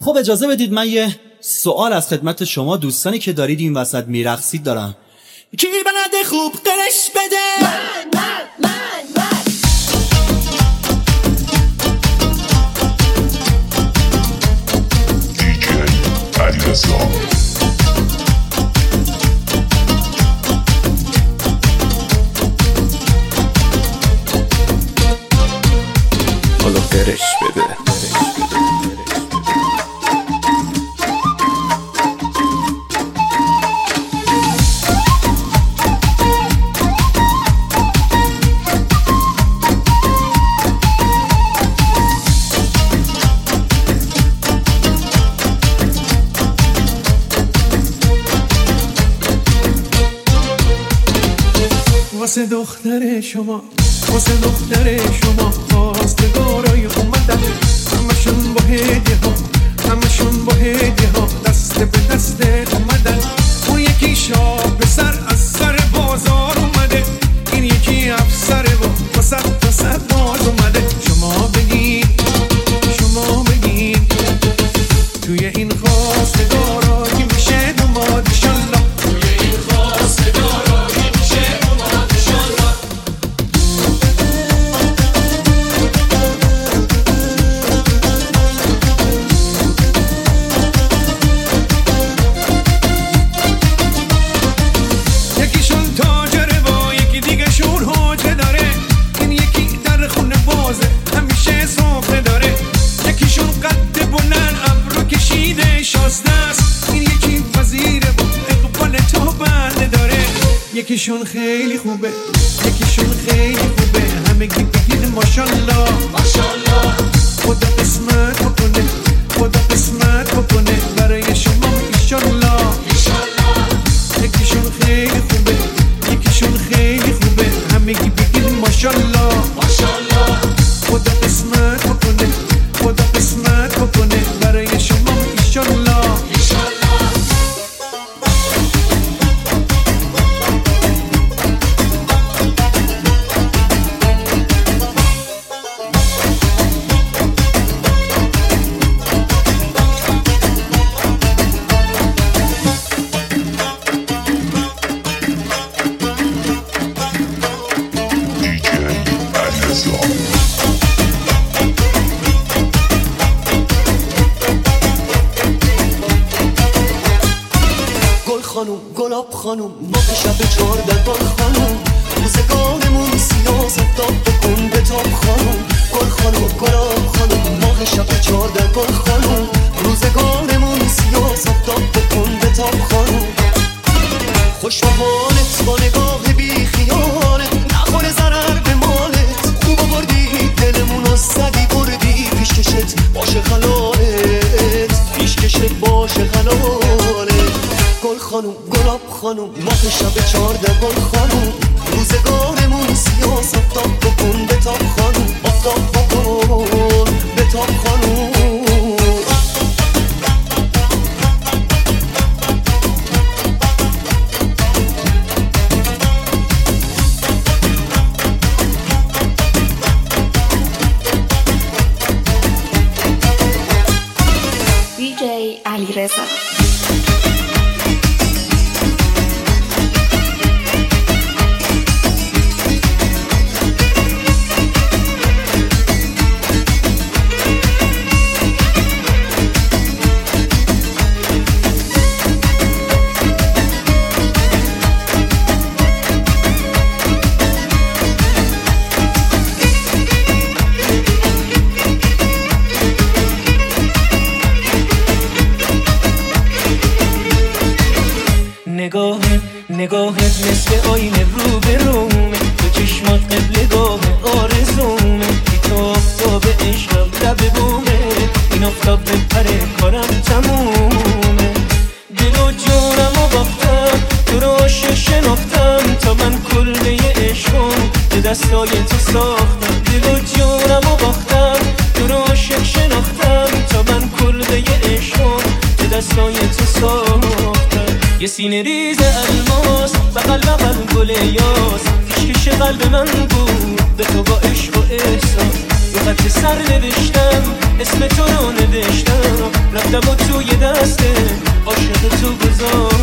خب اجازه بدید من یه سوال از خدمت شما دوستانی که دارید این وسط میرقصید دارم. کی بلده خوب قرش بده؟ من دیجی علیرضا. حالا قرش بده. واسه دختر شما خواستگارای اومدن، همشون با هدیه ها دست به دست اومدن. اون یکی شاه به سر از سر بازار اومده، این یکی افسره و با صد تا صد باز اومده. شما بگین توی این خواستگارای میشه دوماد انشالله. یکیشون خیلی خوبه همگی بگید ماشالله. خدا قسمت بکنه برای شما ایشالله. یکیشون خیلی خوبه همگی بگید ماشالله. خدا قسمت بکنه برای شما ایشالله. گلاب خانوم ما شب 14 گل خانوم، روزگارمون سیاست داد بکن به تاب خانوم. گل خانوم گلاب خانوم ما شب 14 گل خانوم، روزگارمون سیاست داد بکن به تاب خانوم. خوش به حالت با نگاه بی خیالت، نخوره ضرر به مالت، خوب آوردی دلمونو زدی بردی پیشکشت باشه خلالت. گل خانوم گلاب خانوم ماه شب 14 گل خانوم، روزگارمون سیاست داد بکن به تاب خانوم. آفتاب بکن به تاب خانوم. دیجی علیرضا. نگاهت مثل آینه رو به رومه، تو چشمات قبلگاه آرزومه. بی تو آفتاب عشقم لب بومه، این آفتاب بپره کارم تمومه. دل و جونم و باختم تو رو عاشق شناختم، تا من کله عشقم به دستای تو ساختم. دل و جونم و باختم تو رو عاشق شناختم، تا من کله عشقم به دستای تو ساختم. یه سینه ریز الماس بغل گل یاس، پیشکش قلب من بود به تو با عشق و احساس. رو خط سر نوشتم اسم تو رو نوشتم، لبا توی دسته عاشق تو بذار